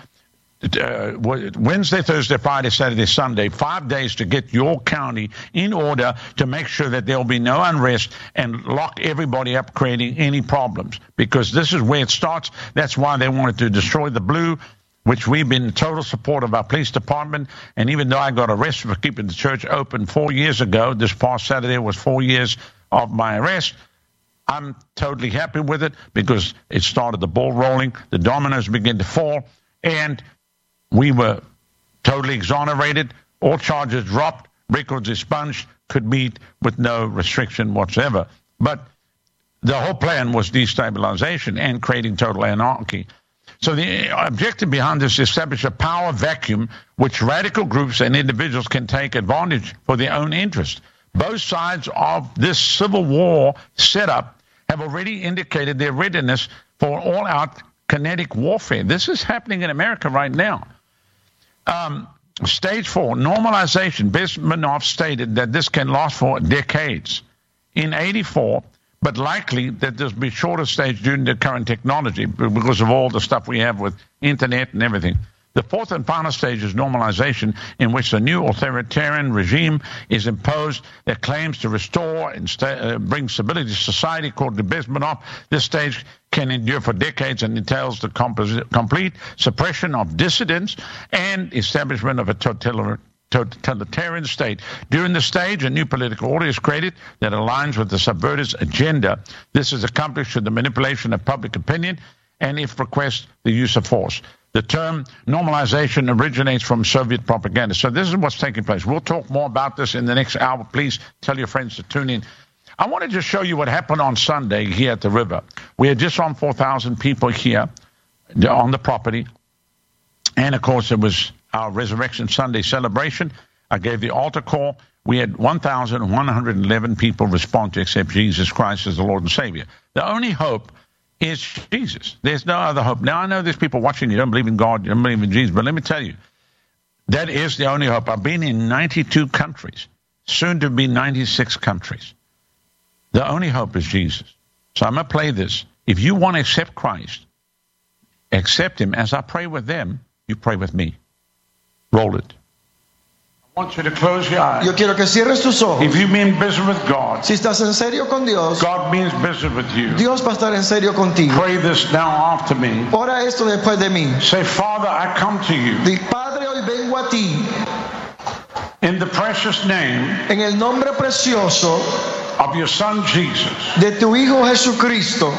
Wednesday, Thursday, Friday, Saturday, Sunday, 5 days to get your county in order to make sure that there will be no unrest and lock everybody up, creating any problems. Because this is where it starts. That's why they wanted to destroy the blue, which we've been in total support of our police department. And even though I got arrested for keeping the church open 4 years ago, this past Saturday was 4 years of my arrest, I'm totally happy with it because it started the ball rolling. The dominoes began to fall, and we were totally exonerated, all charges dropped, records expunged, could meet with no restriction whatsoever. But the whole plan was destabilization and creating total anarchy. So the objective behind this is to establish a power vacuum which radical groups and individuals can take advantage for their own interest. Both sides of this civil war setup have already indicated their readiness for all-out kinetic warfare. This is happening in America right now. Stage 4, normalization. Bezmenov stated that this can last for decades. In 84, but likely that there'll be shorter stage due to the current technology because of all the stuff we have with internet and everything. The fourth and final stage is normalization, in which the new authoritarian regime is imposed that claims to restore and bring stability to society. According to Bezmenov, this stage can endure for decades and entails the complete suppression of dissidents and establishment of a totalitarian state. During the stage, a new political order is created that aligns with the subverters' agenda. This is accomplished through the manipulation of public opinion and, if requested, the use of force. The term normalization originates from Soviet propaganda. So this is what's taking place. We'll talk more about this in the next hour. Please tell your friends to tune in. I want to just show you what happened on Sunday here at the river. We had just on 4,000 people here on the property. And, of course, it was our Resurrection Sunday celebration. I gave the altar call. We had 1,111 people respond to accept Jesus Christ as the Lord and Savior. The only hope is Jesus. There's no other hope. Now, I know there's people watching, you don't believe in God, you don't believe in Jesus, but let me tell you, that is the only hope. I've been in 92 countries, soon to be 96 countries. The only hope is Jesus. So I'm going to play this. If you want to accept Christ, accept him. As I pray with them, you pray with me. Roll it. I want you to close your eyes. Yo quiero que cierres tus ojos. If you mean business with God, si estás en serio con Dios, God means business with you. Dios va a estar en serio contigo. Pray this now after me. Ora esto después de mí. Say, Father, I come to you. Di, Padre, hoy vengo a ti. In the precious name en el nombre precioso of your Son Jesus. De tu Hijo Jesucristo.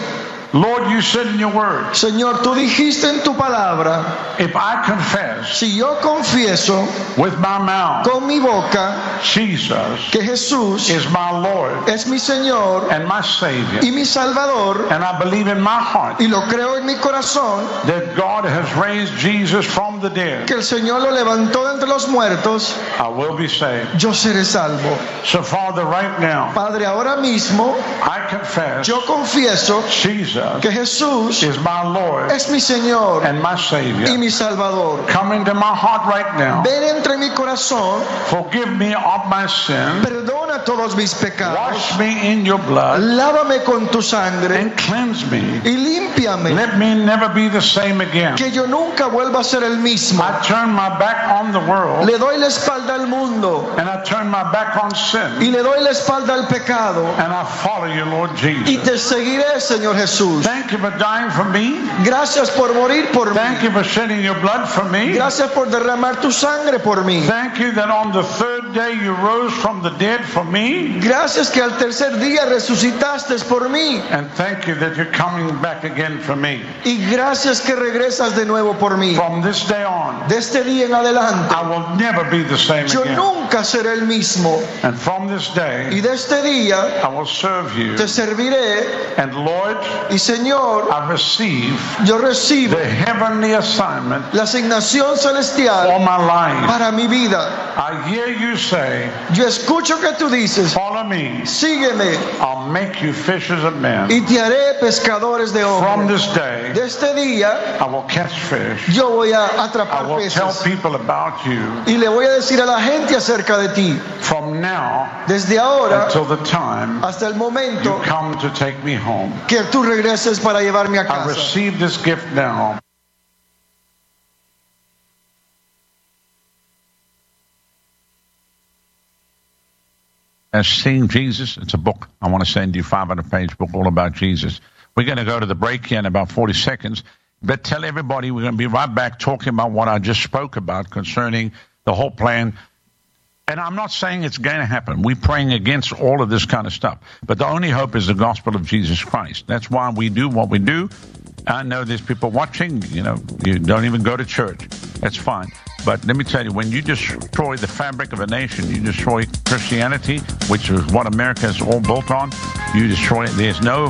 Lord, you said in your word, Señor, tú dijiste en tu palabra, if I confess si yo confieso with my mouth con mi boca Jesus que Jesús is my Lord es mi Señor and my Savior, y mi Salvador, and I believe in my heart y lo creo en mi corazón, that God has raised Jesus from the dead, que el Señor lo levantó de entre los muertos, I will be saved. yo seré salvo. So Father, right now, Padre, ahora mismo I confess yo confieso Jesus que Jesús is my Lord es mi Señor and my Savior. y mi Salvador. Come into my heart right now. Ven entre mi corazón, Forgive me of my sins. perdona todos mis pecados, Wash me in your blood lávame con tu sangre and cleanse me. y límpiame, Let me never be the same again. que yo nunca vuelva a ser el mismo. I turn my back on the world Le doy la espalda al mundo and I turn my back on sin y le doy la espalda al pecado and I follow you, Lord y Jesus. te seguiré, Señor Jesús. Thank you for dying for me. Gracias por morir por mí. Thank you for shedding your blood for me. Gracias por derramar tu sangre por mí. Thank you that on the third day you rose from the dead for me. Gracias que al tercer día resucitaste por mí. And thank you that you're coming back again for me. Y gracias que regresas de nuevo por mí. From this day on, de este día en adelante, I will never be the same yo again. nunca seré el mismo. And from this day, y de este día, I will serve you. Te serviré. And Lord, y Señor, I receive yo recibo the heavenly assignment la asignación celestial for my life. Para mi vida. I hear you say, yo escucho que tú dices, follow me. Sígueme. I'll make you fishers of men. Y te haré pescadores de hombres. From this day, de este día, I will catch fish. Yo voy a atrapar I will peces. tell people about you. Y le voy a decir a la gente acerca de ti. From now, desde ahora, until the time, hasta el momento, you come to take me home. Que tú regreses para llevarme a casa. I receive this gift now. As Seeing Jesus, it's a book. I want to send you a 500-page book all about Jesus. We're going to go to the break here in about 40 seconds. But tell everybody we're going to be right back talking about what I just spoke about concerning the whole plan. And I'm not saying it's going to happen. We're praying against all of this kind of stuff. But the only hope is the gospel of Jesus Christ. That's why we do what we do. I know there's people watching, you don't even go to church. That's fine. But let me tell you, when you destroy the fabric of a nation, you destroy Christianity, which is what America is all built on. You destroy it. There's no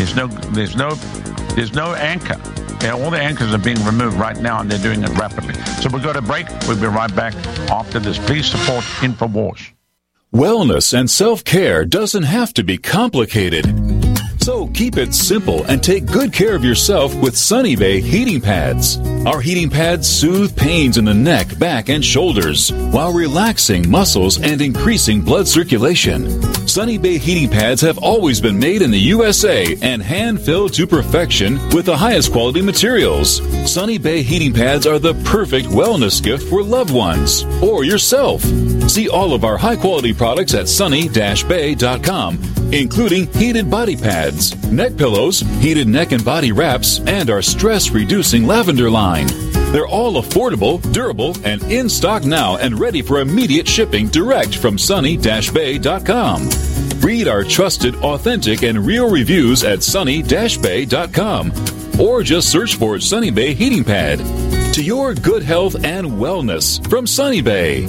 anchor. And all the anchors are being removed right now, and they're doing it rapidly. So we'll go to break. We'll be right back after this. Please support InfoWars. Wellness and self-care doesn't have to be complicated. So keep it simple and take good care of yourself with Sunny Bay heating pads. Our heating pads soothe pains in the neck, back, and shoulders while relaxing muscles and increasing blood circulation. Sunny Bay heating pads have always been made in the USA and hand-filled to perfection with the highest quality materials. Sunny Bay heating pads are the perfect wellness gift for loved ones or yourself. See all of our high-quality products at sunny-bay.com, including heated body pads, neck pillows, heated neck and body wraps, and our stress-reducing lavender line. They're all affordable, durable, and in stock now and ready for immediate shipping direct from sunny-bay.com. Read our trusted, authentic, and real reviews at sunny-bay.com or just search for Sunny Bay Heating Pad. To your good health and wellness from Sunny Bay.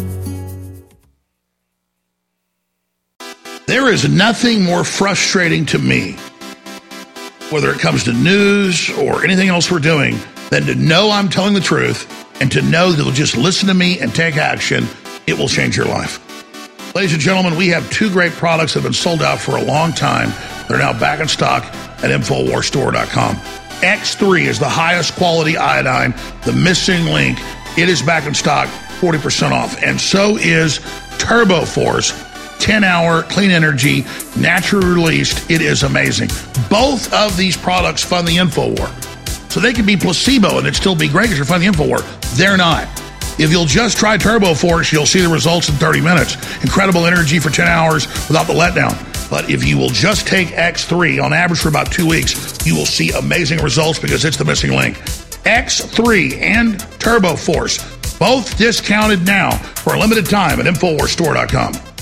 There is nothing more frustrating to me, whether it comes to news or anything else we're doing, than to know I'm telling the truth and to know that you'll just listen to me and take action. It will change your life. Ladies and gentlemen, we have two great products that have been sold out for a long time. They're now back in stock at InfoWarsStore.com. X3 is the highest quality iodine, the missing link. It is back in stock, 40% off. And so is Turbo Force, 10-hour clean energy, naturally released. It is amazing. Both of these products fund the InfoWar. So they can be placebo and it'd still be great because you're funding the InfoWar. They're not. If you'll just try Turbo Force, you'll see the results in 30 minutes. Incredible energy for 10 hours without the letdown. But if you will just take X3 on average for about 2 weeks, you will see amazing results because it's the missing link. X3 and Turbo Force, both discounted now for a limited time at InfoWarsStore.com.